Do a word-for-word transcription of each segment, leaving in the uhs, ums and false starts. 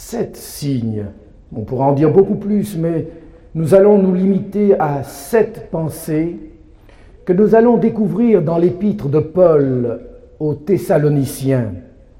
sept signes. On pourra en dire beaucoup plus, mais nous allons nous limiter à sept pensées que nous allons découvrir dans l'épître de Paul aux Thessaloniciens.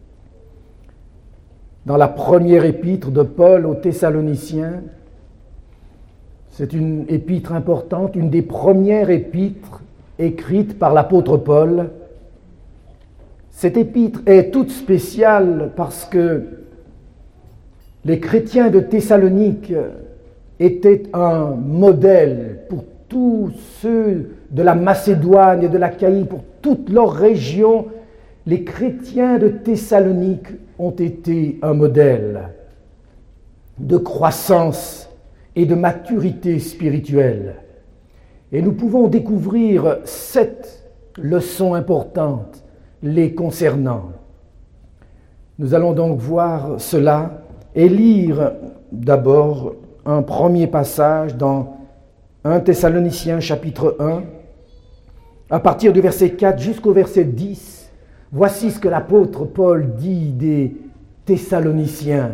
Dans la première épître de Paul aux Thessaloniciens, c'est une épître importante, une des premières épîtres écrites par l'apôtre Paul. Cette épître est toute spéciale parce que les chrétiens de Thessalonique étaient un modèle pour tous ceux de la Macédoine et de l'Achaïe, pour toute leur région. Les chrétiens de Thessalonique ont été un modèle de croissance et de maturité spirituelle. Et nous pouvons découvrir sept leçons importantes les concernant. Nous allons donc voir cela et lire d'abord un premier passage dans premier Thessaloniciens chapitre un, à partir du verset quatre jusqu'au verset dix. Voici ce que l'apôtre Paul dit des Thessaloniciens.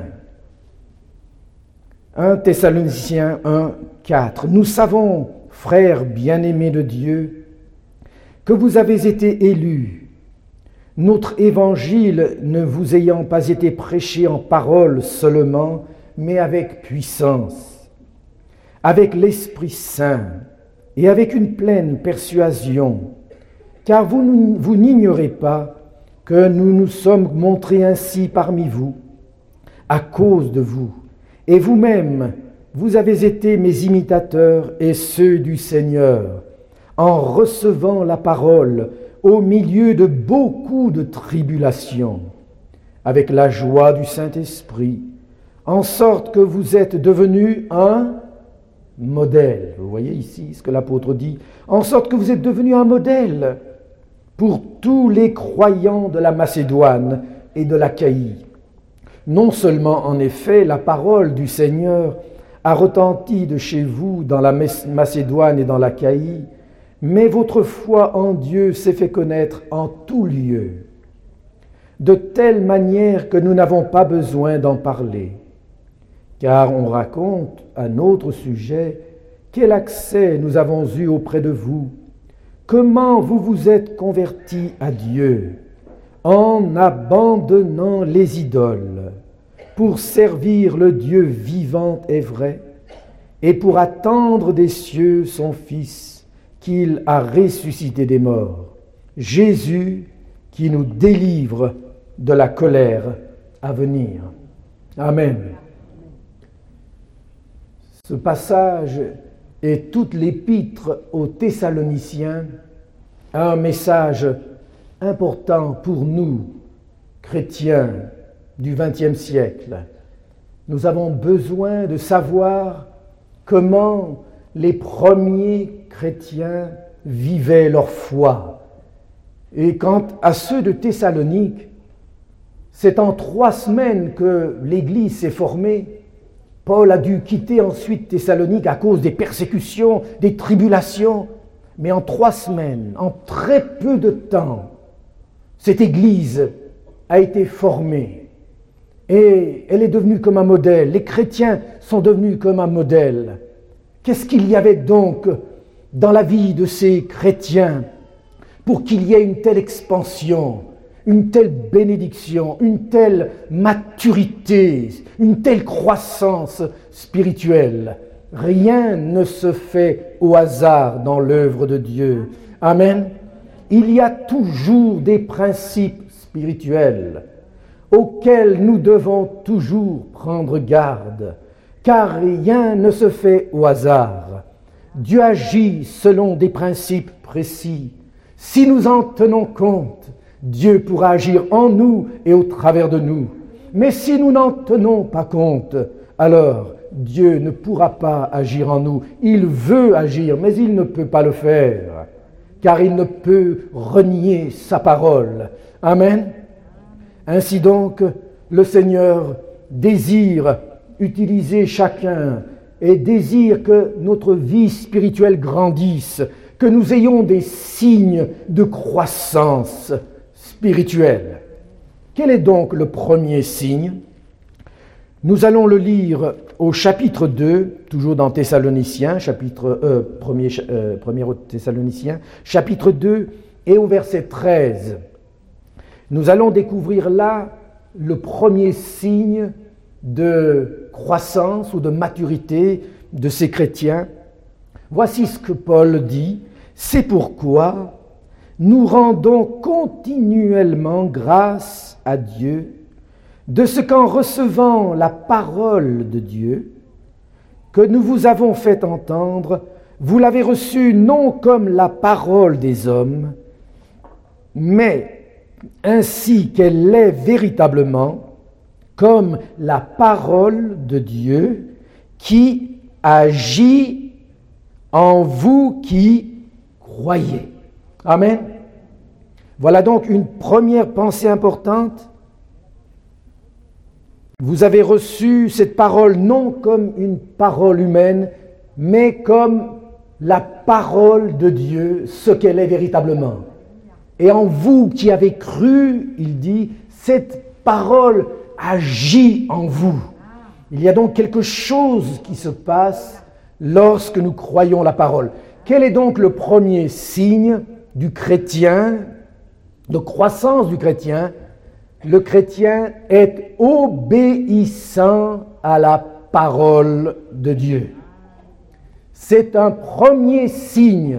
premier Thessaloniciens un, quatre. Nous savons, frères bien-aimés de Dieu, que vous avez été élus, notre évangile ne vous ayant pas été prêché en parole seulement, mais avec puissance, avec l'Esprit Saint et avec une pleine persuasion, car vous, vous n'ignorez pas que nous nous sommes montrés ainsi parmi vous, à cause de vous. Et vous-même, vous avez été mes imitateurs et ceux du Seigneur, en recevant la parole au milieu de beaucoup de tribulations, avec la joie du Saint-Esprit, en sorte que vous êtes devenus un modèle. Vous voyez ici ce que l'apôtre dit, en sorte que vous êtes devenus un modèle pour tous les croyants de la Macédoine et de l'Achaïe. Non seulement, en effet, la parole du Seigneur a retenti de chez vous dans la Macédoine et dans l'Achaïe, mais votre foi en Dieu s'est fait connaître en tout lieu, de telle manière que nous n'avons pas besoin d'en parler. Car on raconte à notre sujet quel accès nous avons eu auprès de vous, comment vous vous êtes convertis à Dieu, en abandonnant les idoles, pour servir le Dieu vivant et vrai, et pour attendre des cieux son Fils, qu'il a ressuscité des morts, Jésus qui nous délivre de la colère à venir. Amen. Ce passage et toute l'épître aux Thessaloniciens a un message important pour nous, chrétiens du vingtième siècle. Nous avons besoin de savoir comment les premiers chrétiens vivaient leur foi. Et quant à ceux de Thessalonique, c'est en trois semaines que l'Église s'est formée. Paul a dû quitter ensuite Thessalonique à cause des persécutions, des tribulations. Mais en trois semaines, en très peu de temps, cette Église a été formée. Et elle est devenue comme un modèle. Les chrétiens sont devenus comme un modèle. Qu'est-ce qu'il y avait donc dans la vie de ces chrétiens pour qu'il y ait une telle expansion, une telle bénédiction, une telle maturité, une telle croissance spirituelle? Rien ne se fait au hasard dans l'œuvre de Dieu. Amen. Il y a toujours des principes spirituels auxquels nous devons toujours prendre garde, car rien ne se fait au hasard. Dieu agit selon des principes précis. Si nous en tenons compte, Dieu pourra agir en nous et au travers de nous. Mais si nous n'en tenons pas compte, alors Dieu ne pourra pas agir en nous. Il veut agir, mais il ne peut pas le faire, car il ne peut renier sa parole. Amen. Ainsi donc, le Seigneur désire utiliser chacun et désire que notre vie spirituelle grandisse, que nous ayons des signes de croissance spirituelle. Quel est donc le premier signe? Nous allons le lire au chapitre deux, toujours dans Thessaloniciens, chapitre euh, premier, euh, premier Thessaloniciens, chapitre deux et au verset treize. Nous allons découvrir là le premier signe de croissance ou de maturité de ces chrétiens. Voici ce que Paul dit. C'est pourquoi nous rendons continuellement grâce à Dieu de ce qu'en recevant la parole de Dieu que nous vous avons fait entendre, vous l'avez reçue non comme la parole des hommes, mais ainsi qu'elle l'est véritablement, comme la parole de Dieu qui agit en vous qui croyez. Amen. Voilà donc une première pensée importante. Vous avez reçu cette parole non comme une parole humaine, mais comme la parole de Dieu, ce qu'elle est véritablement. Et en vous qui avez cru, il dit, cette parole agit en vous. Il y a donc quelque chose qui se passe lorsque nous croyons la parole. Quel est donc le premier signe du chrétien, de croissance du chrétien? Le chrétien est obéissant à la parole de Dieu. C'est un premier signe.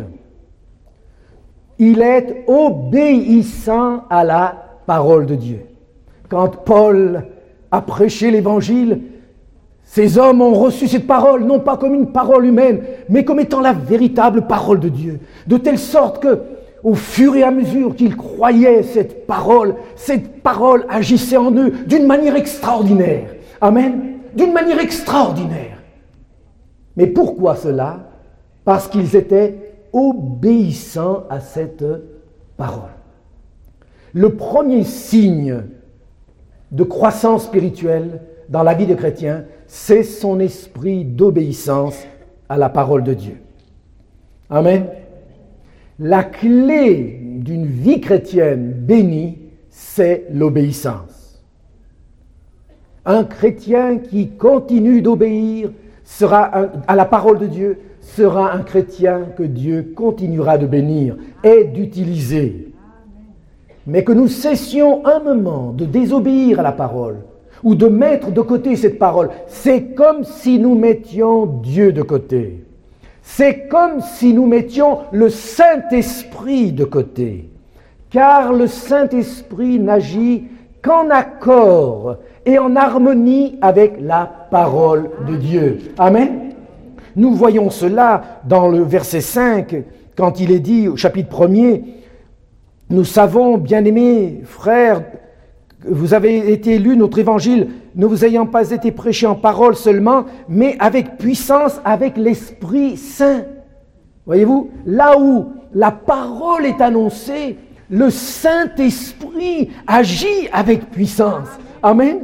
Il est obéissant à la parole de Dieu. Quand Paul a prêché l'Évangile, ces hommes ont reçu cette parole, non pas comme une parole humaine, mais comme étant la véritable parole de Dieu. De telle sorte que, au fur et à mesure qu'ils croyaient cette parole, cette parole agissait en eux d'une manière extraordinaire. Amen. D'une manière extraordinaire. Mais pourquoi cela? Parce qu'ils étaient obéissants à cette parole. Le premier signe de croissance spirituelle dans la vie des chrétiens, c'est son esprit d'obéissance à la parole de Dieu. Amen. La clé d'une vie chrétienne bénie, c'est l'obéissance. Un chrétien qui continue d'obéir sera un, à la parole de Dieu sera un chrétien que Dieu continuera de bénir et d'utiliser. Mais que nous cessions un moment de désobéir à la parole ou de mettre de côté cette parole, c'est comme si nous mettions Dieu de côté. C'est comme si nous mettions le Saint-Esprit de côté, car le Saint-Esprit n'agit qu'en accord et en harmonie avec la parole de Dieu. Amen. Nous voyons cela dans le verset cinq, quand il est dit au chapitre premier, « Nous savons, bien-aimés frères, vous avez été élus, notre évangile, ne vous ayant pas été prêché en parole seulement, mais avec puissance, avec l'Esprit Saint. » Voyez-vous, là où la parole est annoncée, le Saint-Esprit agit avec puissance. Amen.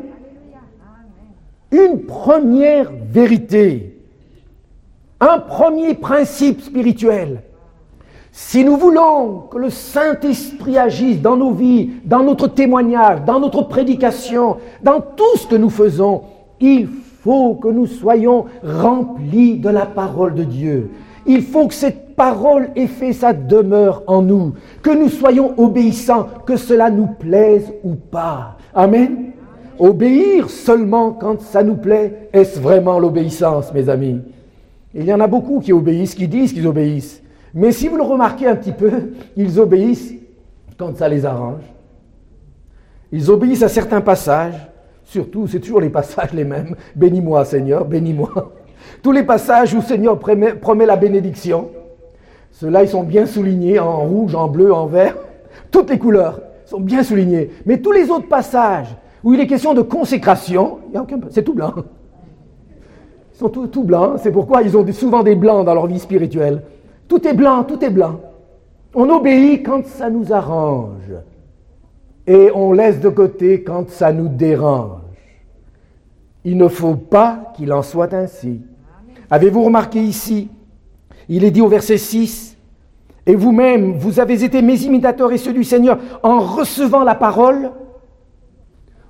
Une première vérité, un premier principe spirituel. Si nous voulons que le Saint-Esprit agisse dans nos vies, dans notre témoignage, dans notre prédication, dans tout ce que nous faisons, il faut que nous soyons remplis de la parole de Dieu. Il faut que cette parole ait fait sa demeure en nous, que nous soyons obéissants, que cela nous plaise ou pas. Amen. Obéir seulement quand ça nous plaît, est-ce vraiment l'obéissance, mes amis? Il y en a beaucoup qui obéissent, qui disent qu'ils obéissent. Mais si vous le remarquez un petit peu, ils obéissent quand ça les arrange. Ils obéissent à certains passages, surtout, c'est toujours les passages les mêmes. « Bénis-moi, Seigneur, bénis-moi ». Tous les passages où le Seigneur promet, promet la bénédiction, ceux-là, ils sont bien soulignés en rouge, en bleu, en vert. Toutes les couleurs sont bien soulignées. Mais tous les autres passages où il est question de consécration, il y a aucun, c'est tout blanc. Ils sont tout, tout blancs, c'est pourquoi ils ont souvent des blancs dans leur vie spirituelle. Tout est blanc, tout est blanc. On obéit quand ça nous arrange. Et on laisse de côté quand ça nous dérange. Il ne faut pas qu'il en soit ainsi. Avez-vous remarqué ici, il est dit au verset six, « Et vous-même, vous avez été mes imitateurs et ceux du Seigneur en recevant la parole. »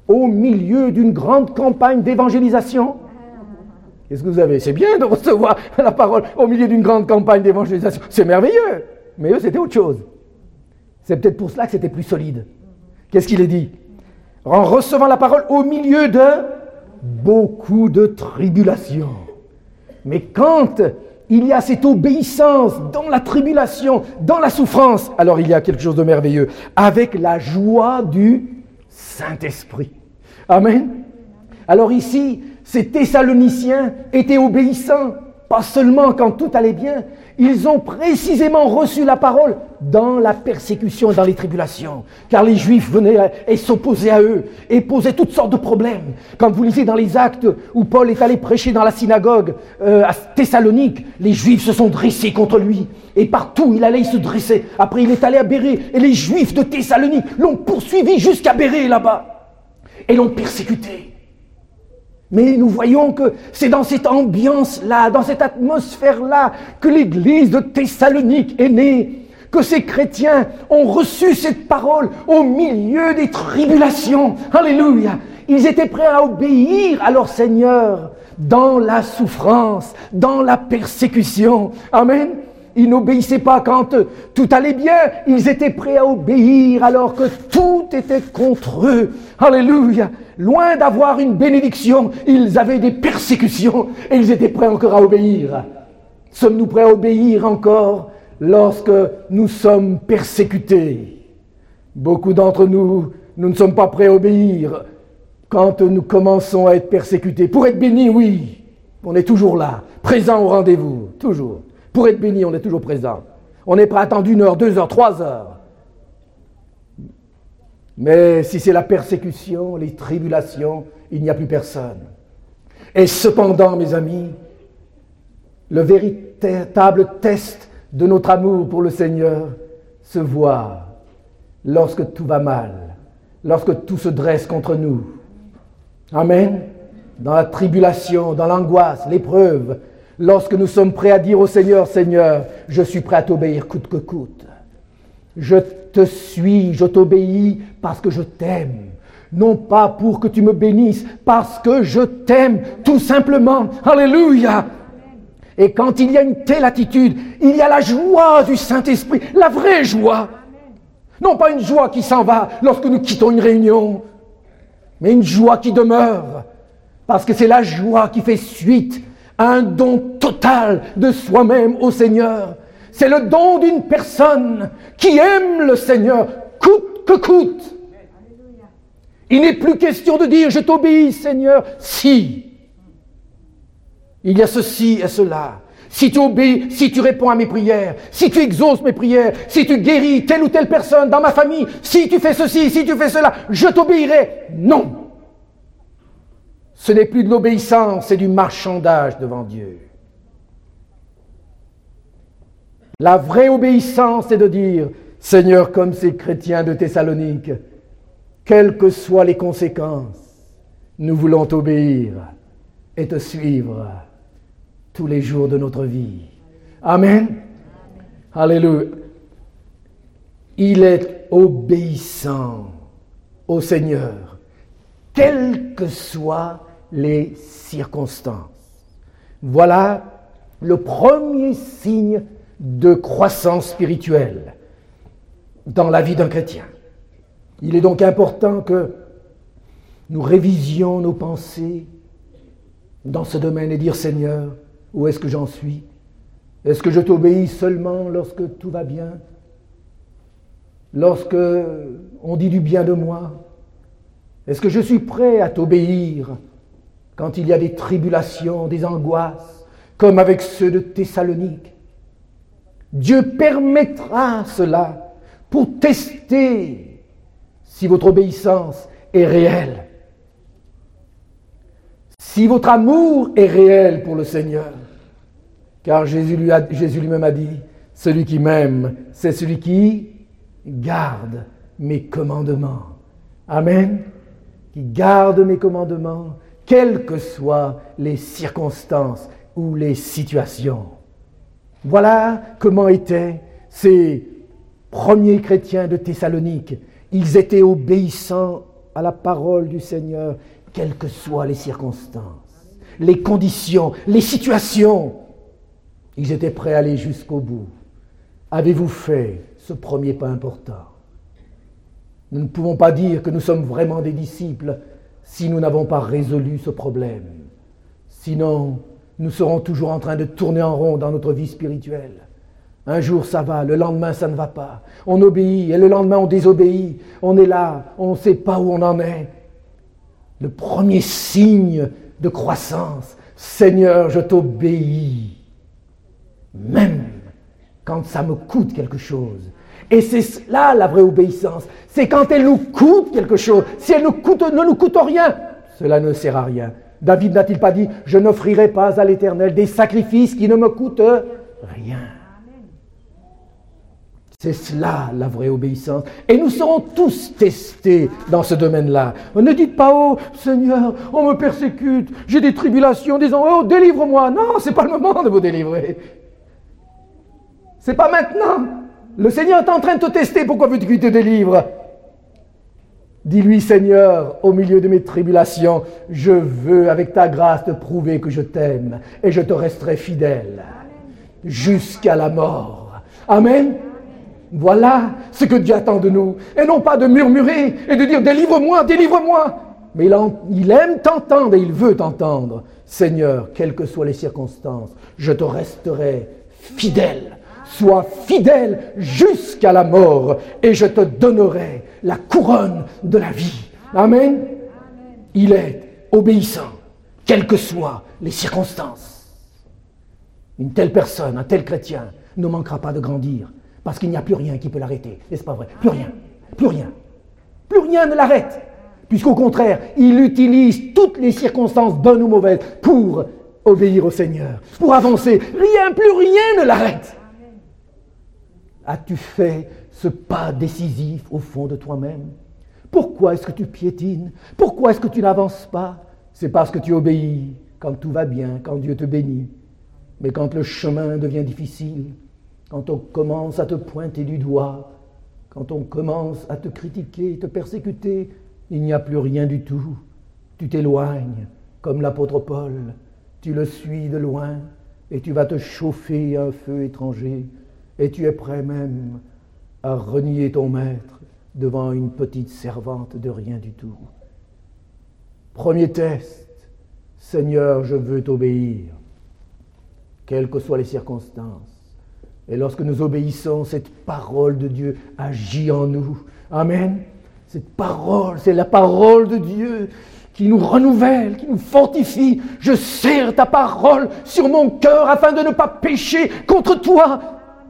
au milieu d'une grande campagne d'évangélisation. Qu'est-ce que vous avez? C'est bien de recevoir la parole au milieu d'une grande campagne d'évangélisation. C'est merveilleux. Mais eux, c'était autre chose. C'est peut-être pour cela que c'était plus solide. Qu'est-ce qu'il est dit? En recevant la parole au milieu de beaucoup de tribulations. Mais quand il y a cette obéissance dans la tribulation, dans la souffrance, alors il y a quelque chose de merveilleux, avec la joie du Saint-Esprit. Amen. Alors ici, ces Thessaloniciens étaient obéissants, pas seulement quand tout allait bien, ils ont précisément reçu la parole dans la persécution et dans les tribulations. Car les Juifs venaient et s'opposaient à eux et posaient toutes sortes de problèmes. Quand vous lisez dans les Actes où Paul est allé prêcher dans la synagogue euh, à Thessalonique, les Juifs se sont dressés contre lui. Et partout il allait, il se dressait. Après il est allé à Bérée et les Juifs de Thessalonique l'ont poursuivi jusqu'à Bérée là-bas. Et l'ont persécuté. Mais nous voyons que c'est dans cette ambiance-là, dans cette atmosphère-là, que l'église de Thessalonique est née, que ces chrétiens ont reçu cette parole au milieu des tribulations. Alléluia! Ils étaient prêts à obéir à leur Seigneur dans la souffrance, dans la persécution. Amen! Ils n'obéissaient pas quand tout allait bien, ils étaient prêts à obéir alors que tout était contre eux. Alléluia! Loin d'avoir une bénédiction, ils avaient des persécutions et ils étaient prêts encore à obéir. Sommes-nous prêts à obéir encore lorsque nous sommes persécutés? Beaucoup d'entre nous, nous ne sommes pas prêts à obéir quand nous commençons à être persécutés. Pour être bénis, oui, on est toujours là, présent au rendez-vous, toujours. Pour être béni, on est toujours présent. On n'est pas attendu une heure, deux heures, trois heures. Mais si c'est la persécution, les tribulations, il n'y a plus personne. Et cependant, mes amis, le véritable test de notre amour pour le Seigneur se voit lorsque tout va mal, lorsque tout se dresse contre nous. Amen. Dans la tribulation, dans l'angoisse, l'épreuve, lorsque nous sommes prêts à dire au Seigneur, Seigneur, je suis prêt à t'obéir coûte que coûte. Je te suis, je t'obéis parce que je t'aime. Non pas pour que tu me bénisses, parce que je t'aime, tout simplement. Alléluia! Et quand il y a une telle attitude, il y a la joie du Saint-Esprit, la vraie joie. Non pas une joie qui s'en va lorsque nous quittons une réunion, mais une joie qui demeure. Parce que c'est la joie qui fait suite à un don total de soi-même au Seigneur. C'est le don d'une personne qui aime le Seigneur, coûte que coûte. Il n'est plus question de dire « je t'obéis, Seigneur », si. Il y a ceci et cela. Si tu obéis, si tu réponds à mes prières, si tu exauces mes prières, si tu guéris telle ou telle personne dans ma famille, si tu fais ceci, si tu fais cela, je t'obéirai. Non. Ce n'est plus de l'obéissance, c'est du marchandage devant Dieu. La vraie obéissance, c'est de dire, Seigneur, comme ces chrétiens de Thessalonique, quelles que soient les conséquences, nous voulons t'obéir et te suivre tous les jours de notre vie. Amen. Alléluia. Il est obéissant au Seigneur, quelles que soient les circonstances. Voilà le premier signe de croissance spirituelle dans la vie d'un chrétien. Il est donc important que nous révisions nos pensées dans ce domaine et dire, Seigneur, où est-ce que j'en suis? Est-ce que je t'obéis seulement lorsque tout va bien? Lorsque on dit du bien de moi? Est-ce que je suis prêt à t'obéir quand il y a des tribulations, des angoisses, comme avec ceux de Thessalonique? Dieu permettra cela pour tester si votre obéissance est réelle. Si votre amour est réel pour le Seigneur, car Jésus, lui a, Jésus lui-même a dit, celui qui m'aime, c'est celui qui garde mes commandements. Amen. Qui garde mes commandements, quelles que soient les circonstances ou les situations. Voilà comment étaient ces premiers chrétiens de Thessalonique. Ils étaient obéissants à la parole du Seigneur, quelles que soient les circonstances, les conditions, les situations. Ils étaient prêts à aller jusqu'au bout. Avez-vous fait ce premier pas important? Nous ne pouvons pas dire que nous sommes vraiment des disciples si nous n'avons pas résolu ce problème. Sinon, nous serons toujours en train de tourner en rond dans notre vie spirituelle. Un jour ça va, le lendemain ça ne va pas. On obéit et le lendemain on désobéit. On est là, on ne sait pas où on en est. Le premier signe de croissance, Seigneur, je t'obéis. Même quand ça me coûte quelque chose. Et c'est là la vraie obéissance. C'est quand elle nous coûte quelque chose. Si elle nous coûte, ne nous coûte rien, cela ne sert à rien. David n'a-t-il pas dit « Je n'offrirai pas à l'Éternel des sacrifices qui ne me coûtent rien ». C'est cela la vraie obéissance. Et nous serons tous testés dans ce domaine-là. Ne dites pas « Oh Seigneur, on me persécute, j'ai des tribulations, disons « Oh, délivre-moi ». Non, ce n'est pas le moment de vous délivrer. Ce n'est pas maintenant. Le Seigneur est en train de te tester, pourquoi veux-tu qu'il te délivre? Dis-lui, Seigneur, au milieu de mes tribulations, je veux avec ta grâce te prouver que je t'aime et je te resterai fidèle jusqu'à la mort. Amen. Voilà ce que Dieu attend de nous. Et non pas de murmurer et de dire « Délivre-moi, délivre-moi ». Mais il, en, il aime t'entendre et il veut t'entendre. Seigneur, quelles que soient les circonstances, je te resterai fidèle. Sois fidèle jusqu'à la mort et je te donnerai la couronne de la vie. Amen. Il est obéissant, quelles que soient les circonstances. Une telle personne, un tel chrétien ne manquera pas de grandir parce qu'il n'y a plus rien qui peut l'arrêter. N'est-ce pas vrai? Plus rien, plus rien. Plus rien ne l'arrête. Puisqu'au contraire, il utilise toutes les circonstances bonnes ou mauvaises pour obéir au Seigneur, pour avancer. Rien, plus rien ne l'arrête. As-tu fait ce pas décisif au fond de toi-même? Pourquoi est-ce que tu piétines? Pourquoi est-ce que tu n'avances pas? C'est parce que tu obéis quand tout va bien, quand Dieu te bénit. Mais quand le chemin devient difficile, quand on commence à te pointer du doigt, quand on commence à te critiquer, te persécuter, il n'y a plus rien du tout. Tu t'éloignes, comme l'apôtre Paul. Tu le suis de loin et tu vas te chauffer à un feu étranger. Et tu es prêt même à renier ton maître devant une petite servante de rien du tout. Premier test, Seigneur, je veux t'obéir, quelles que soient les circonstances. Et lorsque nous obéissons, cette parole de Dieu agit en nous. Amen. Cette parole, c'est la parole de Dieu qui nous renouvelle, qui nous fortifie. Je serre ta parole sur mon cœur afin de ne pas pécher contre toi.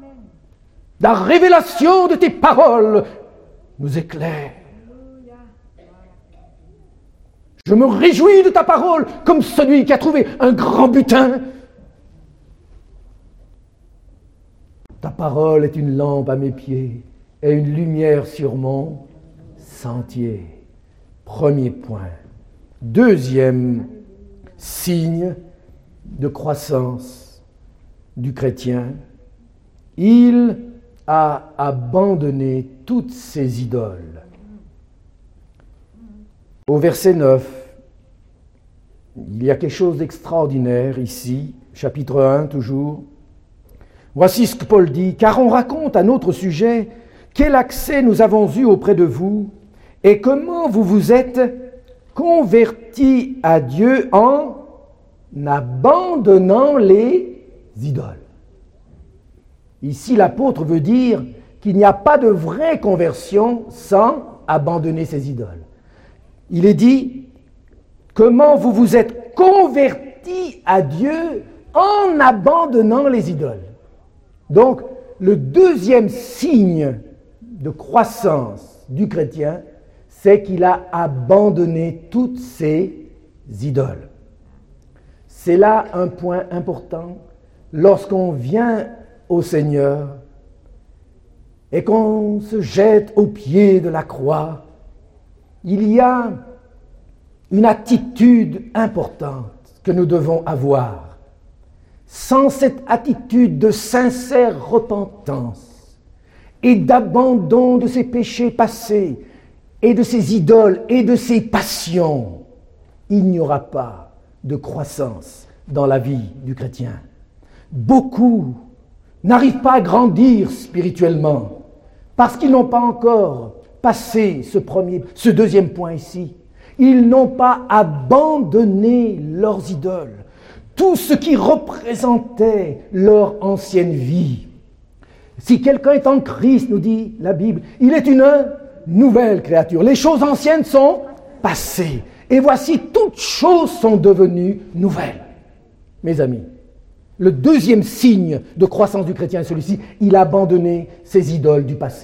La révélation de tes paroles nous éclaire. Je me réjouis de ta parole comme celui qui a trouvé un grand butin. Ta parole est une lampe à mes pieds et une lumière sur mon sentier. Premier point. Deuxième signe de croissance du chrétien, il a abandonné toutes ses idoles. Au verset neuf, il y a quelque chose d'extraordinaire ici, chapitre un toujours. Voici ce que Paul dit, « Car on raconte à notre sujet quel accès nous avons eu auprès de vous et comment vous vous êtes convertis à Dieu en abandonnant les idoles. » Ici, l'apôtre veut dire qu'il n'y a pas de vraie conversion sans abandonner ses idoles. Il est dit, comment vous vous êtes convertis à Dieu en abandonnant les idoles. Donc, le deuxième signe de croissance du chrétien, c'est qu'il a abandonné toutes ses idoles. C'est là un point important. Lorsqu'on vient au Seigneur et qu'on se jette au pied de la croix, il y a une attitude importante que nous devons avoir. Sans cette attitude de sincère repentance et d'abandon de ses péchés passés et de ses idoles et de ses passions, il n'y aura pas de croissance dans la vie du chrétien. Beaucoup n'arrivent pas à grandir spirituellement parce qu'ils n'ont pas encore passé ce premier, ce deuxième point ici. Ils n'ont pas abandonné leurs idoles, tout ce qui représentait leur ancienne vie. Si quelqu'un est en Christ, nous dit la Bible, il est une nouvelle créature. Les choses anciennes sont passées. Et voici, toutes choses sont devenues nouvelles. Mes amis, le deuxième signe de croissance du chrétien est celui-ci, il a abandonné ses idoles du passé.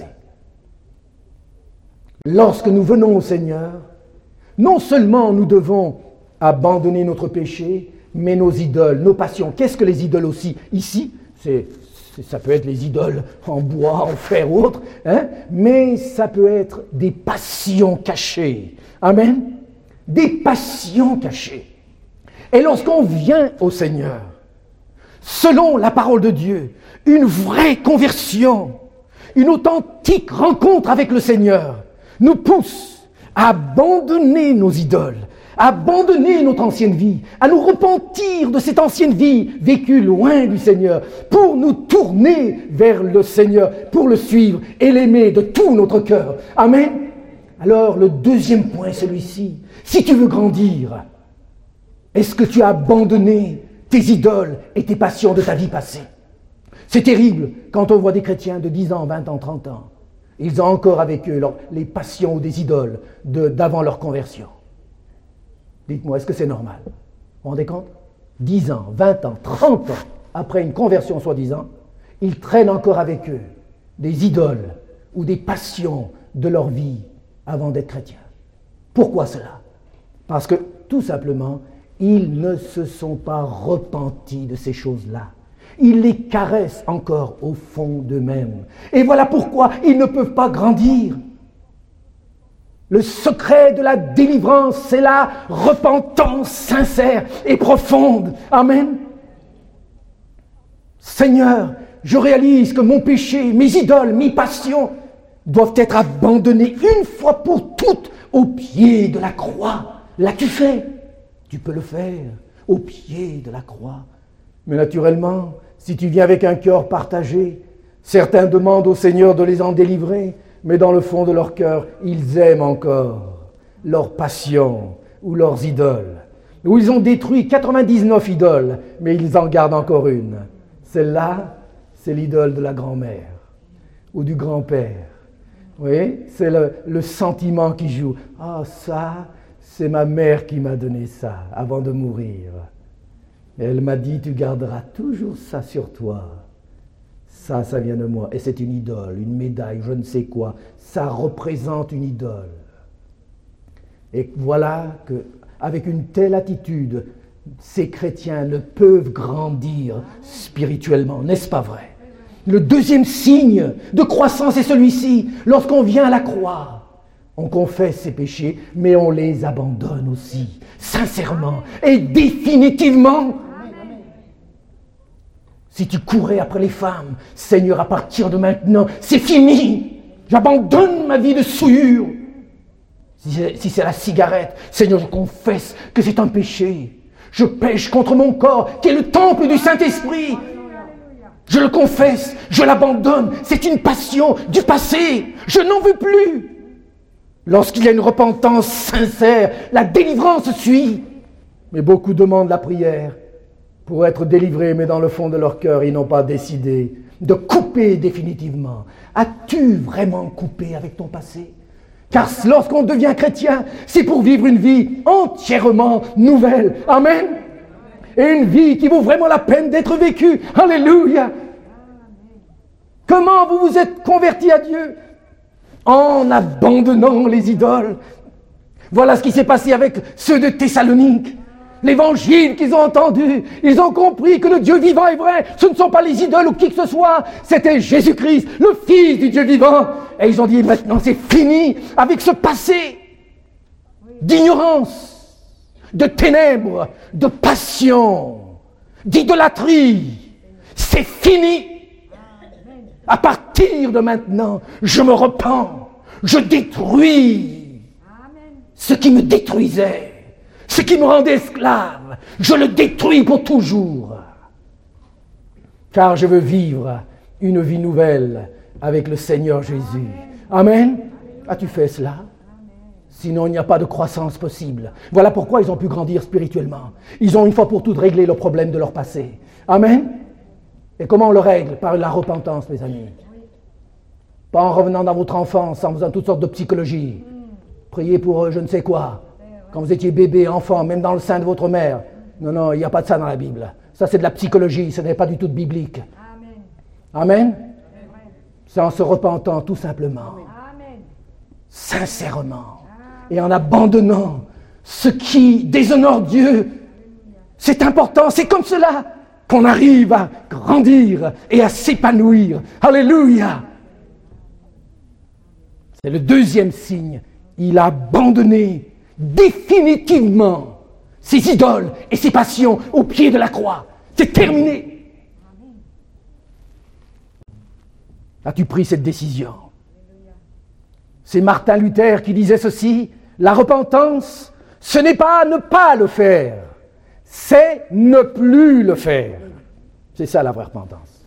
Lorsque nous venons au Seigneur, non seulement nous devons abandonner notre péché, mais nos idoles, nos passions. Qu'est-ce que les idoles aussi? Ici, c'est, c'est, ça peut être les idoles en bois, en fer ou autre, hein, mais ça peut être des passions cachées. Amen. Des passions cachées. Et lorsqu'on vient au Seigneur, selon la parole de Dieu, une vraie conversion, une authentique rencontre avec le Seigneur, nous pousse à abandonner nos idoles, à abandonner notre ancienne vie, à nous repentir de cette ancienne vie vécue loin du Seigneur, pour nous tourner vers le Seigneur, pour le suivre et l'aimer de tout notre cœur. Amen. Alors le deuxième point est celui-ci. Si tu veux grandir, est-ce que tu as abandonné tes idoles et tes passions de ta vie passée? C'est terrible quand on voit des chrétiens de dix ans, vingt ans, trente ans. Ils ont encore avec eux leur, les passions ou des idoles de, d'avant leur conversion. Dites-moi, est-ce que c'est normal? Vous vous rendez compte? dix ans, vingt ans, trente ans, après une conversion soi-disant, ils traînent encore avec eux des idoles ou des passions de leur vie avant d'être chrétiens. Pourquoi cela? Parce que, tout simplement, ils ne se sont pas repentis de ces choses-là. Ils les caressent encore au fond d'eux-mêmes. Et voilà pourquoi ils ne peuvent pas grandir. Le secret de la délivrance, c'est la repentance sincère et profonde. Amen. Seigneur, je réalise que mon péché, mes idoles, mes passions doivent être abandonnées une fois pour toutes au pied de la croix. L'as-tu fait? Tu peux le faire au pied de la croix. Mais naturellement, si tu viens avec un cœur partagé, certains demandent au Seigneur de les en délivrer, mais dans le fond de leur cœur, ils aiment encore leurs passions ou leurs idoles. Ou ils ont détruit quatre-vingt-dix-neuf idoles, mais ils en gardent encore une. Celle-là, c'est l'idole de la grand-mère ou du grand-père. Oui, c'est le, le sentiment qui joue. Ah, ça, c'est ma mère qui m'a donné ça avant de mourir. Et elle m'a dit, tu garderas toujours ça sur toi. Ça, ça vient de moi. Et c'est une idole, une médaille, je ne sais quoi. Ça représente une idole. Et voilà qu'avec une telle attitude, ces chrétiens ne peuvent grandir spirituellement. N'est-ce pas vrai? Le deuxième signe de croissance est celui-ci. Lorsqu'on vient à la croix, on confesse ses péchés, mais on les abandonne aussi, sincèrement et définitivement. Si tu courais après les femmes, Seigneur, à partir de maintenant, c'est fini. J'abandonne ma vie de souillure. Si c'est, si c'est la cigarette, Seigneur, je confesse que c'est un péché. Je pêche contre mon corps, qui est le temple du Saint-Esprit. Je le confesse, je l'abandonne. C'est une passion du passé. Je n'en veux plus. Lorsqu'il y a une repentance sincère, la délivrance suit. Mais beaucoup demandent la prière pour être délivrés, mais dans le fond de leur cœur, ils n'ont pas décidé de couper définitivement. As-tu vraiment coupé avec ton passé? Car lorsqu'on devient chrétien, c'est pour vivre une vie entièrement nouvelle. Amen. Et une vie qui vaut vraiment la peine d'être vécue. Alléluia. Comment vous vous êtes convertis à Dieu? En abandonnant les idoles. Voilà ce qui s'est passé avec ceux de Thessalonique. L'évangile qu'ils ont entendu, ils ont compris que le Dieu vivant est vrai. Ce ne sont pas les idoles ou qui que ce soit, c'était Jésus-Christ, le Fils du Dieu vivant. Et ils ont dit, maintenant c'est fini avec ce passé d'ignorance, de ténèbres, de passion, d'idolâtrie. C'est fini. À partir de maintenant, je me repens, je détruis ce qui me détruisait, ce qui me rendait esclave, je le détruis pour toujours. Car je veux vivre une vie nouvelle avec le Seigneur Jésus. Amen. As-tu fait cela? Sinon, il n'y a pas de croissance possible. Voilà pourquoi ils ont pu grandir spirituellement. Ils ont une fois pour toutes réglé leurs problèmes de leur passé. Amen. Et comment on le règle? Par la repentance, mes amis. Pas en revenant dans votre enfance, en faisant toutes sortes de psychologie. Priez pour euh, je ne sais quoi. Quand vous étiez bébé, enfant, même dans le sein de votre mère. Non, non, il n'y a pas de ça dans la Bible. Ça, c'est de la psychologie, ce n'est pas du tout biblique. Amen. Amen. C'est en se repentant tout simplement. Amen. Sincèrement. Et en abandonnant ce qui déshonore Dieu. C'est important, c'est comme cela qu'on arrive à grandir et à s'épanouir. Alléluia. C'est le deuxième signe. Il a abandonné définitivement ses idoles et ses passions au pied de la croix. C'est terminé. As-tu pris cette décision? C'est Martin Luther qui disait ceci: la repentance, ce n'est pas ne pas le faire, c'est ne plus le faire. C'est ça la vraie repentance.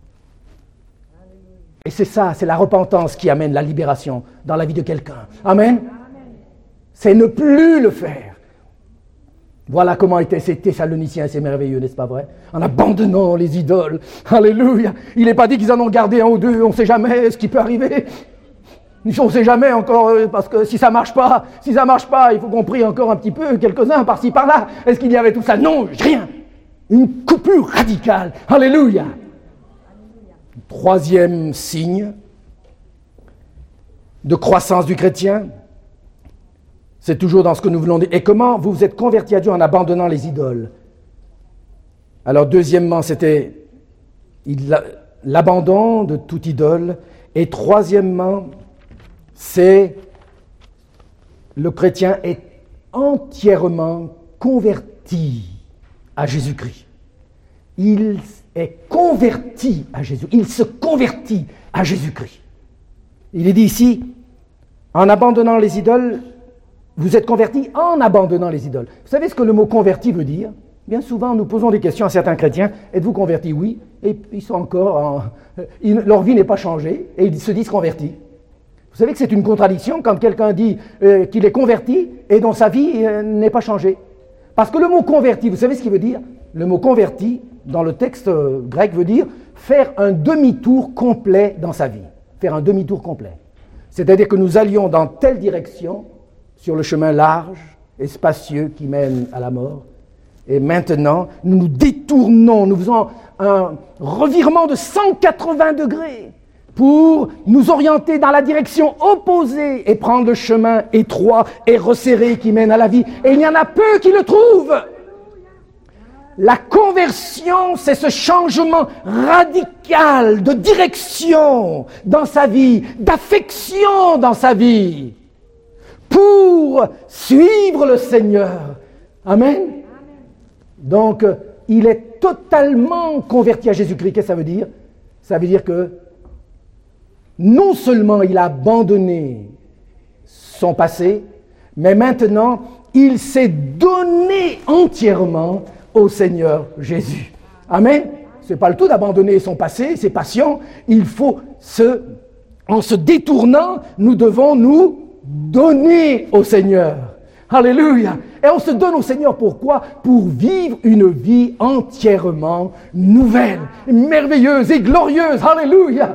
Et c'est ça, c'est la repentance qui amène la libération dans la vie de quelqu'un. Amen. C'est ne plus le faire. Voilà comment étaient ces Thessaloniciens, c'est merveilleux, n'est-ce pas vrai? En abandonnant les idoles. Alléluia. Il n'est pas dit qu'ils en ont gardé un ou deux, on ne sait jamais ce qui peut arriver. On ne sait jamais encore, parce que si ça ne marche pas, si ça marche pas, il faut qu'on prie encore un petit peu, quelques-uns par-ci, par-là. Est-ce qu'il y avait tout ça? Non, rien. Une coupure radicale. Alléluia. Troisième signe de croissance du chrétien, c'est toujours dans ce que nous voulons dire. Et comment vous vous êtes convertis à Dieu en abandonnant les idoles? Alors deuxièmement, c'était l'abandon de toute idole. Et troisièmement, c'est le chrétien est entièrement converti à Jésus-Christ. Il est converti à Jésus. Il se convertit à Jésus-Christ. Il est dit ici, en abandonnant les idoles, vous êtes convertis en abandonnant les idoles. Vous savez ce que le mot converti veut dire? Bien souvent, nous posons des questions à certains chrétiens. Êtes-vous convertis? Oui. Et ils sont encore en... Ils, leur vie n'est pas changée et ils se disent convertis. Vous savez que c'est une contradiction quand quelqu'un dit euh, qu'il est converti et dont sa vie euh, n'est pas changée. Parce que le mot converti, vous savez ce qu'il veut dire? Le mot converti, dans le texte euh, grec, veut dire faire un demi-tour complet dans sa vie. Faire un demi-tour complet. C'est-à-dire que nous allions dans telle direction, sur le chemin large et spacieux qui mène à la mort. Et maintenant, nous nous détournons, nous faisons un revirement de cent quatre-vingts degrés pour nous orienter dans la direction opposée et prendre le chemin étroit et resserré qui mène à la vie. Et il y en a peu qui le trouvent. La conversion, c'est ce changement radical de direction dans sa vie, d'affection dans sa vie, pour suivre le Seigneur. Amen. Donc, il est totalement converti à Jésus-Christ. Qu'est-ce que ça veut dire? Ça veut dire que non seulement il a abandonné son passé, mais maintenant, il s'est donné entièrement au Seigneur Jésus. Amen. Ce n'est pas le tout d'abandonner son passé, ses passions. Il faut se, en se détournant, nous devons nous donner au Seigneur. Alléluia. Et on se donne au Seigneur pourquoi? Pour vivre une vie entièrement nouvelle, merveilleuse et glorieuse. Alléluia.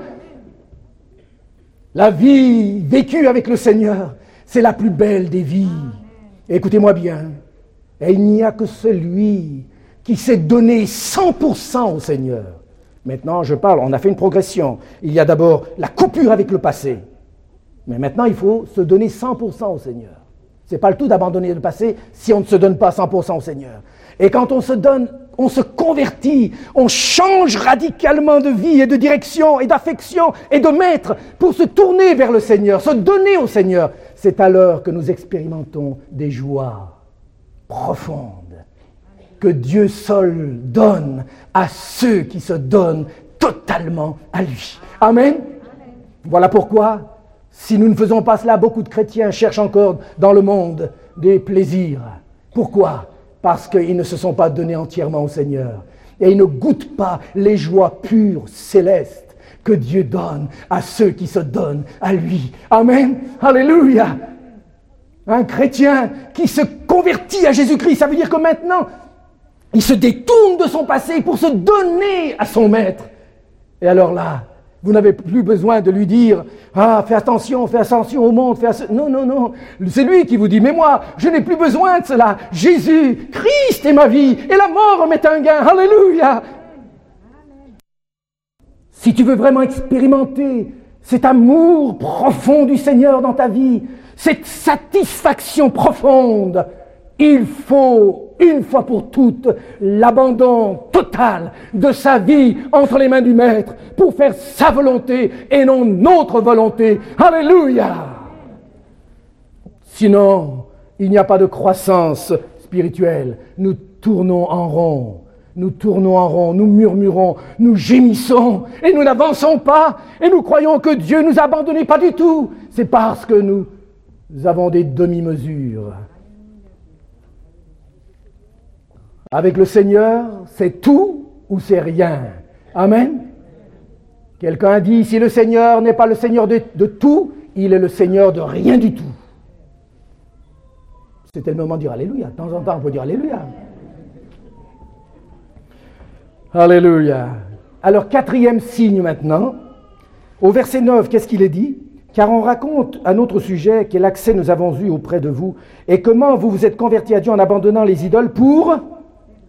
La vie vécue avec le Seigneur, c'est la plus belle des vies. Écoutez-moi bien. Et il n'y a que celui qui s'est donné cent pour cent au Seigneur. Maintenant, je parle, on a fait une progression. Il y a d'abord la coupure avec le passé. Mais maintenant, il faut se donner cent pour cent au Seigneur. Ce n'est pas le tout d'abandonner le passé si on ne se donne pas cent pour cent au Seigneur. Et quand on se donne, on se convertit, on change radicalement de vie et de direction et d'affection et de maître pour se tourner vers le Seigneur, se donner au Seigneur. C'est alors que nous expérimentons des joies profondes que Dieu seul donne à ceux qui se donnent totalement à lui. Amen. Voilà pourquoi Si nous ne faisons pas cela, beaucoup de chrétiens cherchent encore dans le monde des plaisirs. Pourquoi ? Parce qu'ils ne se sont pas donnés entièrement au Seigneur. Et ils ne goûtent pas les joies pures, célestes, que Dieu donne à ceux qui se donnent à lui. Amen. Alléluia. Un chrétien qui se convertit à Jésus-Christ, ça veut dire que maintenant, il se détourne de son passé pour se donner à son maître. Et alors là, vous n'avez plus besoin de lui dire « Ah, fais attention, fais attention au monde, fais attention. » Non, non, non. C'est lui qui vous dit « Mais moi, je n'ai plus besoin de cela. Jésus, Christ est ma vie et la mort m'est un gain. Alléluia !» Si tu veux vraiment expérimenter cet amour profond du Seigneur dans ta vie, cette satisfaction profonde, il faut, une fois pour toutes, l'abandon total de sa vie entre les mains du Maître pour faire sa volonté et non notre volonté. Alléluia! Sinon, il n'y a pas de croissance spirituelle. Nous tournons en rond. Nous tournons en rond, nous murmurons, nous gémissons et nous n'avançons pas et nous croyons que Dieu nous a abandonnés. Pas du tout. C'est parce que nous avons des demi-mesures. Avec le Seigneur, c'est tout ou c'est rien. Amen. Quelqu'un dit, si le Seigneur n'est pas le Seigneur de, de tout, il est le Seigneur de rien du tout. C'était le moment de dire Alléluia. De temps en temps, on peut dire Alléluia. Alléluia. Alors, quatrième signe maintenant. Au verset neuf, qu'est-ce qu'il est dit ? Car on raconte un autre sujet, quel accès nous avons eu auprès de vous, et comment vous vous êtes convertis à Dieu en abandonnant les idoles pour... Pourquoi ?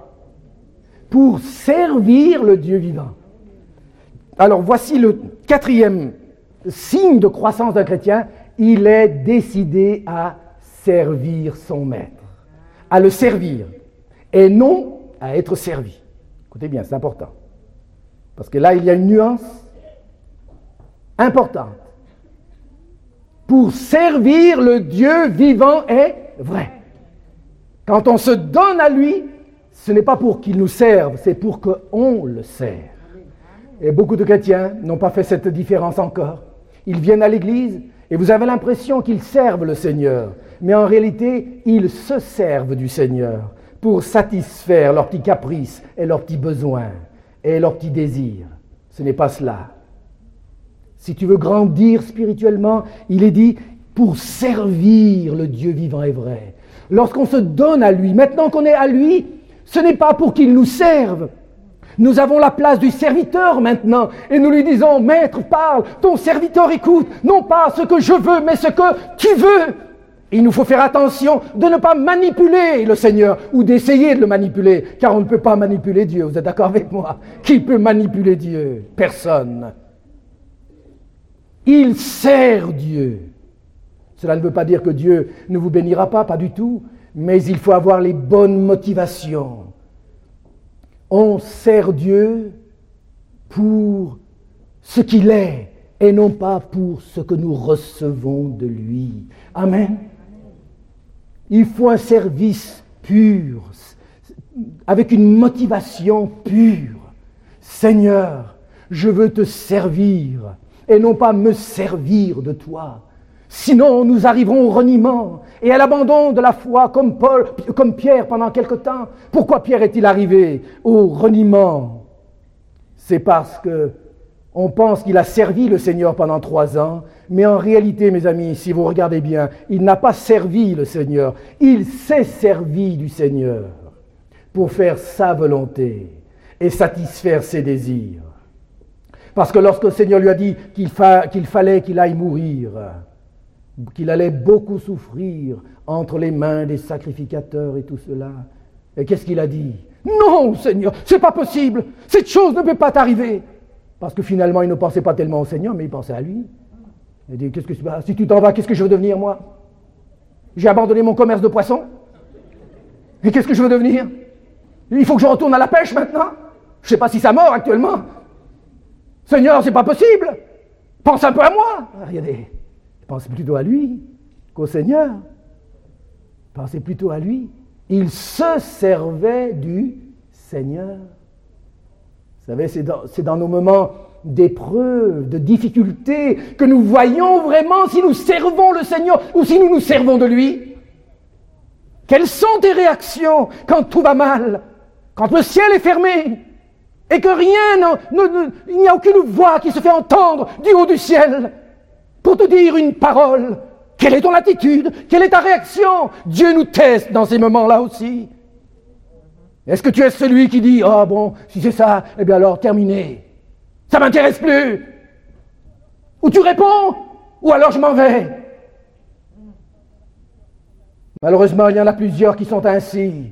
Pour servir le Dieu vivant. Alors, voici le quatrième signe de croissance d'un chrétien. Il est décidé à servir son maître. À le servir. Et non à être servi. Écoutez bien, c'est important. Parce que là, il y a une nuance importante. Pour servir le Dieu vivant et vrai. Quand on se donne à lui, ce n'est pas pour qu'il nous serve, c'est pour qu'on le sert. Et beaucoup de chrétiens n'ont pas fait cette différence encore. Ils viennent à l'église et vous avez l'impression qu'ils servent le Seigneur. Mais en réalité, ils se servent du Seigneur pour satisfaire leurs petits caprices et leurs petits besoins et leurs petits désirs. Ce n'est pas cela. Si tu veux grandir spirituellement, il est dit pour servir le Dieu vivant et vrai. Lorsqu'on se donne à lui, maintenant qu'on est à lui, ce n'est pas pour qu'il nous serve. Nous avons la place du serviteur maintenant et nous lui disons, Maître, parle, ton serviteur écoute, non pas ce que je veux, mais ce que tu veux. Il nous faut faire attention de ne pas manipuler le Seigneur ou d'essayer de le manipuler, car on ne peut pas manipuler Dieu. Vous êtes d'accord avec moi ? Qui peut manipuler Dieu ? Personne. Il sert Dieu. Cela ne veut pas dire que Dieu ne vous bénira pas, pas du tout, mais il faut avoir les bonnes motivations. On sert Dieu pour ce qu'il est et non pas pour ce que nous recevons de lui. Amen. Il faut un service pur, avec une motivation pure. Seigneur, je veux te servir et non pas me servir de toi. Sinon, nous arriverons au reniement et à l'abandon de la foi comme Paul, comme Pierre pendant quelque temps. Pourquoi Pierre est-il arrivé au reniement ? C'est parce que on pense qu'il a servi le Seigneur pendant trois ans, mais en réalité, mes amis, si vous regardez bien, il n'a pas servi le Seigneur. Il s'est servi du Seigneur pour faire sa volonté et satisfaire ses désirs. Parce que lorsque le Seigneur lui a dit qu'il, fa- qu'il fallait qu'il aille mourir, qu'il allait beaucoup souffrir entre les mains des sacrificateurs et tout cela, et qu'est-ce qu'il a dit ? Non, Seigneur, c'est pas possible, cette chose ne peut pas t'arriver. Parce que finalement, il ne pensait pas tellement au Seigneur, mais il pensait à lui. Il dit, qu'est-ce que si tu t'en vas, qu'est-ce que je veux devenir, moi ? J'ai abandonné mon commerce de poissons. Et qu'est-ce que je veux devenir ? Il faut que je retourne à la pêche maintenant. Je ne sais pas si ça mord actuellement. Seigneur, c'est pas possible. Pense un peu à moi. Ah, regardez, pensez plutôt à lui qu'au Seigneur. Pensez plutôt à lui. Il se servait du Seigneur. Vous savez, c'est dans, c'est dans nos moments d'épreuve, de difficulté, que nous voyons vraiment si nous servons le Seigneur ou si nous nous servons de lui. Quelles sont tes réactions quand tout va mal, quand le ciel est fermé et que rien, ne, ne, il n'y a aucune voix qui se fait entendre du haut du ciel pour te dire une parole? Quelle est ton attitude? Quelle est ta réaction? Dieu nous teste dans ces moments-là aussi. Est-ce que tu es celui qui dit « Ah bon, si c'est ça, eh bien alors terminé. Ça ne m'intéresse plus. » Ou tu réponds, ou alors je m'en vais. Malheureusement, il y en a plusieurs qui sont ainsi.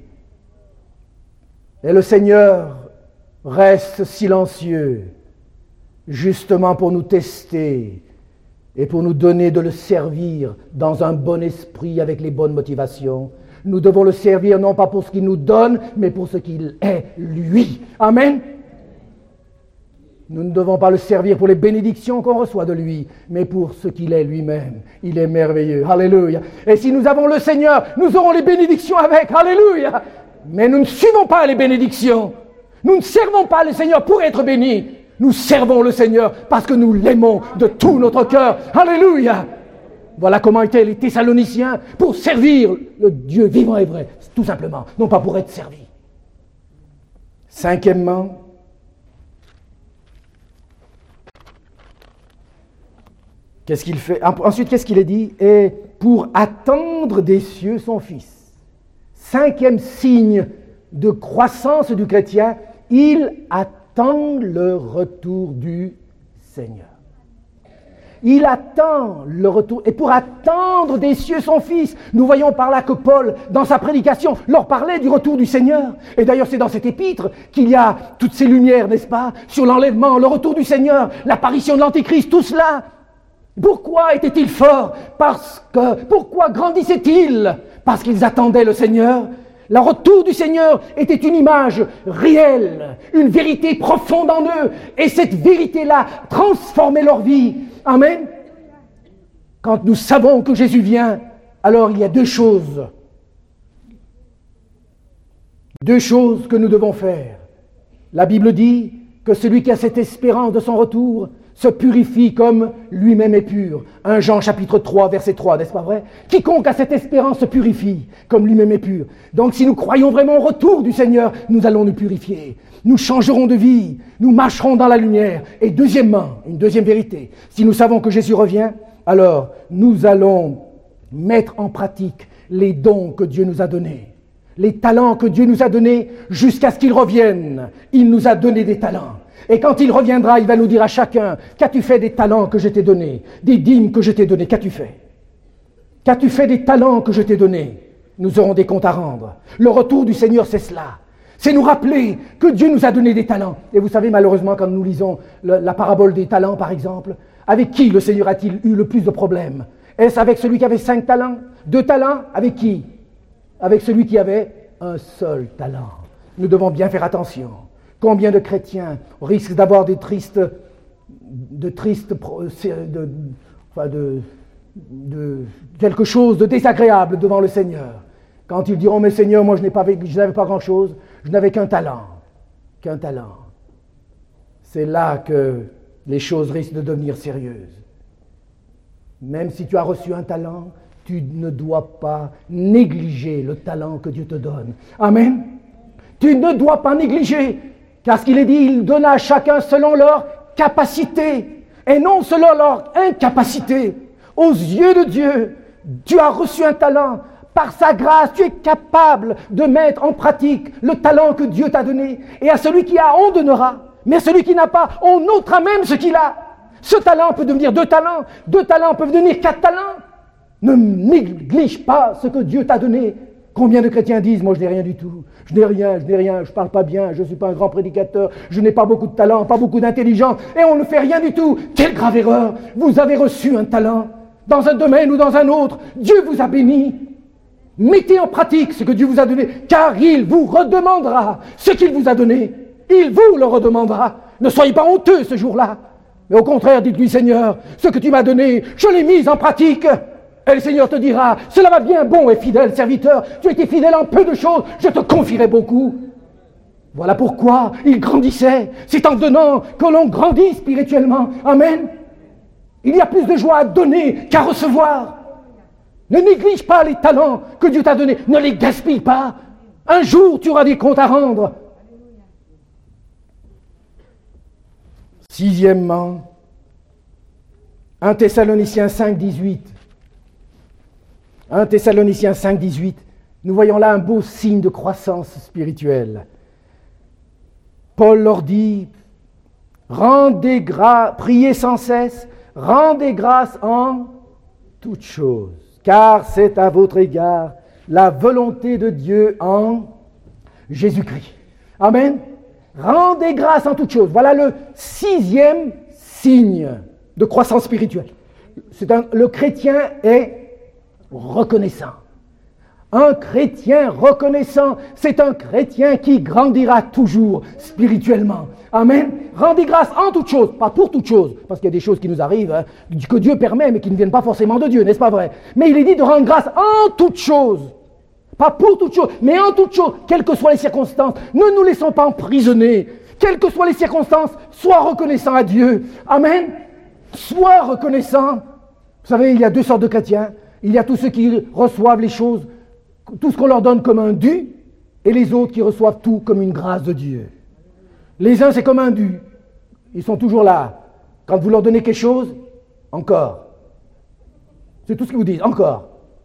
Et le Seigneur reste silencieux, justement pour nous tester et pour nous donner de le servir dans un bon esprit avec les bonnes motivations. Nous devons le servir non pas pour ce qu'il nous donne, mais pour ce qu'il est, lui. Amen. Nous ne devons pas le servir pour les bénédictions qu'on reçoit de lui, mais pour ce qu'il est lui-même. Il est merveilleux. Alléluia. Et si nous avons le Seigneur, nous aurons les bénédictions avec. Alléluia. Mais nous ne suivons pas les bénédictions. Nous ne servons pas le Seigneur pour être bénis. Nous servons le Seigneur parce que nous l'aimons de tout notre cœur. Alléluia. Voilà comment étaient les Thessaloniciens pour servir le Dieu vivant et vrai, tout simplement, non pas pour être servis. Cinquièmement, qu'est-ce qu'il fait? Ensuite, qu'est-ce qu'il est dit? Et pour attendre des cieux son Fils. Cinquième signe de croissance du chrétien, il attend le retour du Seigneur. Il attend le retour. Et pour attendre des cieux son Fils, nous voyons par là que Paul, dans sa prédication, leur parlait du retour du Seigneur. Et d'ailleurs, c'est dans cet épître qu'il y a toutes ces lumières, n'est-ce pas, sur l'enlèvement, le retour du Seigneur, l'apparition de l'Antéchrist, tout cela. Pourquoi était-il fort? Parce que, pourquoi grandissait-il? Parce qu'ils attendaient le Seigneur. Le retour du Seigneur était une image réelle, une vérité profonde en eux. Et cette vérité-là transformait leur vie. Amen. Quand nous savons que Jésus vient, alors il y a deux choses. Deux choses que nous devons faire. La Bible dit que celui qui a cette espérance de son retour se purifie comme lui-même est pur. premier Jean chapitre trois, verset trois, n'est-ce pas vrai? Quiconque a cette espérance se purifie comme lui-même est pur. Donc si nous croyons vraiment au retour du Seigneur, nous allons nous purifier. Nous changerons de vie, nous marcherons dans la lumière. Et deuxièmement, une deuxième vérité, si nous savons que Jésus revient, alors nous allons mettre en pratique les dons que Dieu nous a donnés, les talents que Dieu nous a donnés jusqu'à ce qu'il revienne. Il nous a donné des talents. Et quand il reviendra, il va nous dire à chacun, qu'as-tu fait des talents que je t'ai donnés, des dîmes que je t'ai donnés, qu'as-tu fait? Qu'as-tu fait des talents que je t'ai donnés? Nous aurons des comptes à rendre. Le retour du Seigneur, c'est cela. C'est nous rappeler que Dieu nous a donné des talents. Et vous savez, malheureusement, quand nous lisons le, la parabole des talents, par exemple, avec qui le Seigneur a-t-il eu le plus de problèmes? Est-ce avec celui qui avait cinq talents? Deux talents? Avec qui? Avec celui qui avait un seul talent. Nous devons bien faire attention. Combien de chrétiens risquent d'avoir des tristes, de tristes, de, enfin de, de quelque chose de désagréable devant le Seigneur. Quand ils diront, mais Seigneur, moi je n'ai pas, je n'avais pas grand-chose, je n'avais qu'un talent, qu'un talent. C'est là que les choses risquent de devenir sérieuses. Même si tu as reçu un talent, tu ne dois pas négliger le talent que Dieu te donne. Amen. Tu ne dois pas négliger. Car ce qu'il est dit, il donne à chacun selon leur capacité, et non selon leur incapacité. Aux yeux de Dieu, tu as reçu un talent. Par sa grâce, tu es capable de mettre en pratique le talent que Dieu t'a donné. Et à celui qui a, on donnera. Mais à celui qui n'a pas, on ôtera même ce qu'il a. Ce talent peut devenir deux talents. Deux talents peuvent devenir quatre talents. Ne néglige pas ce que Dieu t'a donné. Combien de chrétiens disent, moi je n'ai rien du tout, je n'ai rien, je n'ai rien, je ne parle pas bien, je ne suis pas un grand prédicateur, je n'ai pas beaucoup de talent, pas beaucoup d'intelligence, et on ne fait rien du tout. Quelle grave erreur! Vous avez reçu un talent, dans un domaine ou dans un autre, Dieu vous a béni. Mettez en pratique ce que Dieu vous a donné, car il vous redemandera ce qu'il vous a donné. Il vous le redemandera. Ne soyez pas honteux ce jour-là, mais au contraire, dites-lui, Seigneur, ce que tu m'as donné, je l'ai mis en pratique. Et le Seigneur te dira, cela va bien, bon et fidèle serviteur, tu as été fidèle en peu de choses, je te confierai beaucoup. Voilà pourquoi il grandissait. C'est en donnant que l'on grandit spirituellement. Amen. Il y a plus de joie à donner qu'à recevoir. Ne néglige pas les talents que Dieu t'a donnés. Ne les gaspille pas. Un jour, tu auras des comptes à rendre. Sixièmement, un Thessaloniciens cinq, dix-huit. un Thessaloniciens cinq, dix-huit. Nous voyons là un beau signe de croissance spirituelle. Paul leur dit, rendez grâce, priez sans cesse, rendez grâce en toutes choses, car c'est à votre égard la volonté de Dieu en Jésus-Christ. Amen. Rendez grâce en toutes choses. Voilà le sixième signe de croissance spirituelle. C'est un, le chrétien est reconnaissant. Un chrétien reconnaissant, c'est un chrétien qui grandira toujours spirituellement. Amen. Rendez grâce en toutes choses, pas pour toutes choses, parce qu'il y a des choses qui nous arrivent, hein, que Dieu permet, mais qui ne viennent pas forcément de Dieu, n'est-ce pas vrai? Mais il est dit de rendre grâce en toutes choses. Pas pour toutes choses, mais en toutes choses, quelles que soient les circonstances. Ne nous laissons pas emprisonner. Quelles que soient les circonstances, sois reconnaissant à Dieu. Amen. Sois reconnaissant. Vous savez, il y a deux sortes de chrétiens. Il y a tous ceux qui reçoivent les choses, tout ce qu'on leur donne comme un dû, et les autres qui reçoivent tout comme une grâce de Dieu. Les uns, c'est comme un dû. Ils sont toujours là. Quand vous leur donnez quelque chose, encore. C'est tout ce qu'ils vous disent, encore.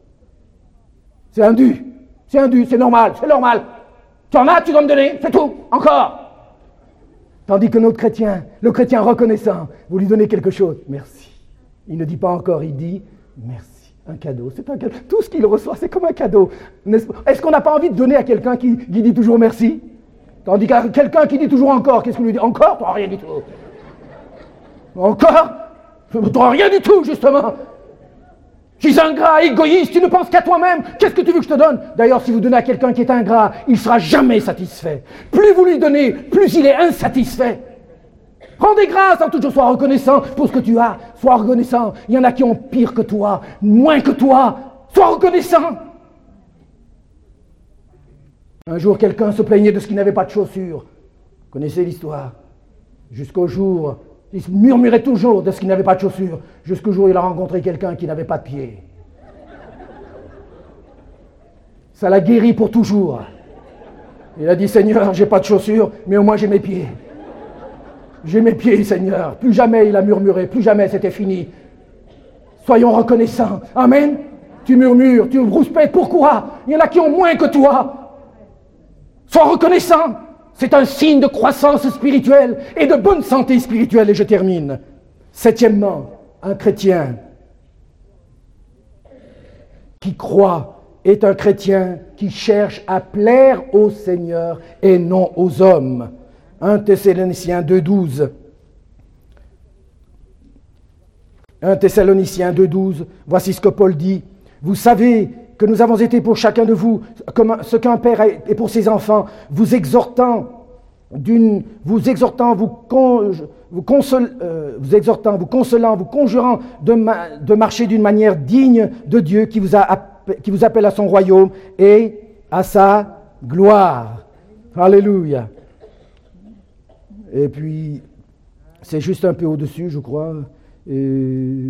C'est un dû. C'est un dû, c'est normal, c'est normal. Tu en as, tu dois me donner, c'est tout, encore. Tandis que notre chrétien, le chrétien reconnaissant, vous lui donnez quelque chose, merci. Il ne dit pas encore, il dit merci. Un cadeau, c'est un cadeau. Tout ce qu'il reçoit, c'est comme un cadeau. N'est-ce pas? Est-ce qu'on n'a pas envie de donner à quelqu'un qui, qui dit toujours merci? Tandis qu'à quelqu'un qui dit toujours encore, qu'est-ce qu'on lui dit? Encore? Tu n'auras rien du tout. Encore? Tu n'auras rien du tout, justement. Tu es ingrat, égoïste, tu ne penses qu'à toi-même. Qu'est-ce que tu veux que je te donne? D'ailleurs, si vous donnez à quelqu'un qui est ingrat, il ne sera jamais satisfait. Plus vous lui donnez, plus il est insatisfait. Rendez grâce en toutes choses, sois reconnaissant pour ce que tu as. Sois reconnaissant. Il y en a qui ont pire que toi, moins que toi. Sois reconnaissant. Un jour, quelqu'un se plaignait de ce qu'il n'avait pas de chaussures. Vous connaissez l'histoire. Jusqu'au jour, il murmurait toujours de ce qu'il n'avait pas de chaussures. Jusqu'au jour où il a rencontré quelqu'un qui n'avait pas de pieds. Ça l'a guéri pour toujours. Il a dit, Seigneur, j'ai pas de chaussures, mais au moins j'ai mes pieds. J'ai mes pieds, Seigneur. Plus jamais il a murmuré, plus jamais c'était fini. Soyons reconnaissants. Amen. Tu murmures, tu rouspètes, pourquoi? Il y en a qui ont moins que toi. Sois reconnaissant. C'est un signe de croissance spirituelle et de bonne santé spirituelle. Et je termine. Septièmement, un chrétien qui croit est un chrétien qui cherche à plaire au Seigneur et non aux hommes. un Thessaloniciens deux, douze. un Thessaloniciens deux, douze. Voici ce que Paul dit. Vous savez que nous avons été pour chacun de vous comme ce qu'un père est pour ses enfants, vous exhortant, d'une, vous exhortant, vous, con, vous, console, euh, vous exhortant, vous consolant, vous conjurant de, ma, de marcher d'une manière digne de Dieu qui vous, a, qui vous appelle à son royaume et à sa gloire. Alléluia. Et puis, c'est juste un peu au-dessus, je crois. Et...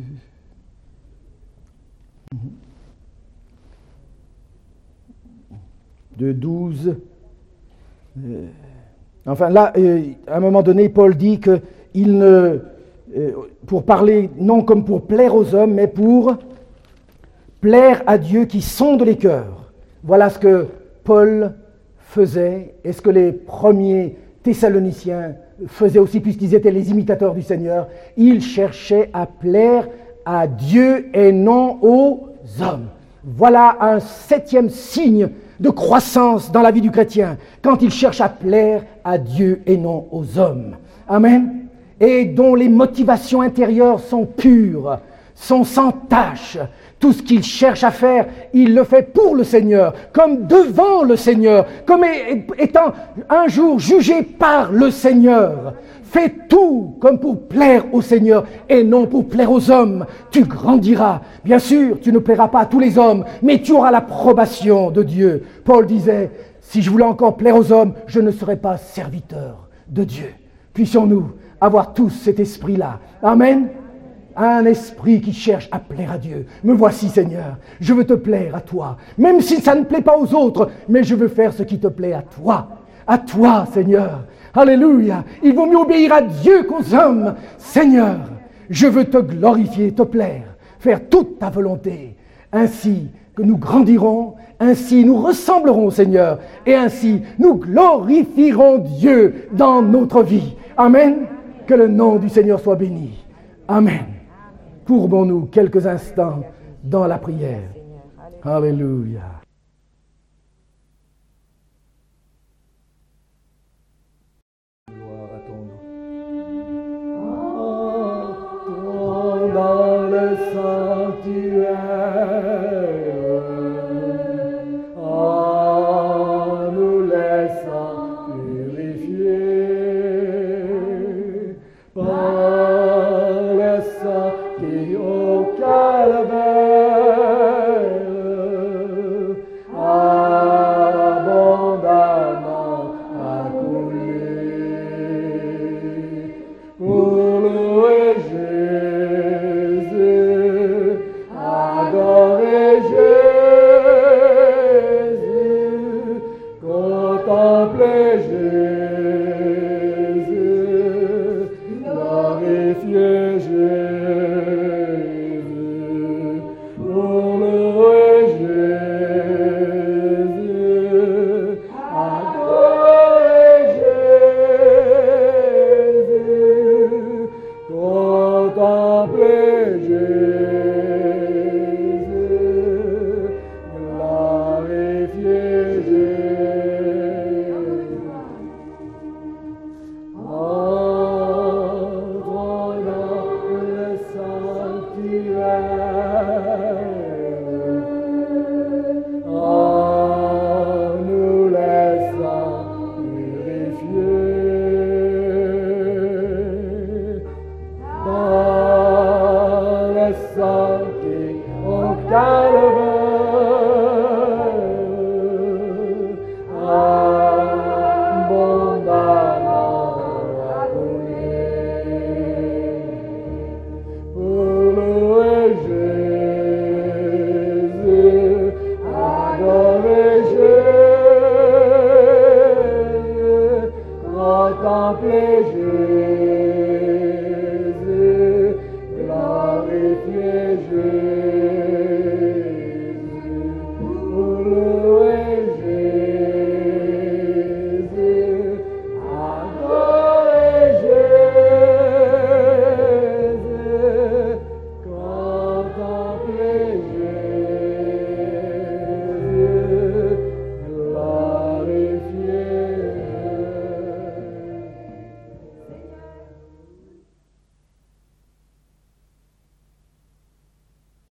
de douze. Euh, enfin là, euh, à un moment donné, Paul dit que il ne, euh, pour parler non comme pour plaire aux hommes, mais pour plaire à Dieu qui sonde les cœurs. Voilà ce que Paul faisait et ce que les premiers Thessaloniciens faisaient aussi, puisqu'ils étaient les imitateurs du Seigneur. Ils cherchaient à plaire à Dieu et non aux hommes. Voilà un septième signe de croissance dans la vie du chrétien, quand il cherche à plaire à Dieu et non aux hommes. Amen. Et dont les motivations intérieures sont pures, sont sans tache. Tout ce qu'il cherche à faire, il le fait pour le Seigneur, comme devant le Seigneur, comme étant un jour jugé par le Seigneur. Fais tout comme pour plaire au Seigneur et non pour plaire aux hommes. Tu grandiras. Bien sûr, tu ne plairas pas à tous les hommes, mais tu auras l'approbation de Dieu. Paul disait, Si je voulais encore plaire aux hommes, je ne serais pas serviteur de Dieu. Puissions-nous avoir tous cet esprit-là. Amen. Un esprit qui cherche à plaire à Dieu. Me voici, Seigneur. Je veux te plaire à toi. Même si ça ne plaît pas aux autres, mais je veux faire ce qui te plaît à toi. À toi, Seigneur. Alléluia. Il vaut mieux obéir à Dieu qu'aux hommes. Seigneur, je veux te glorifier, te plaire, faire toute ta volonté. Ainsi que nous grandirons, ainsi nous ressemblerons au Seigneur, et ainsi nous glorifierons Dieu dans notre vie. Amen. Que le nom du Seigneur soit béni. Amen. Courbons-nous quelques instants dans la prière. Alléluia.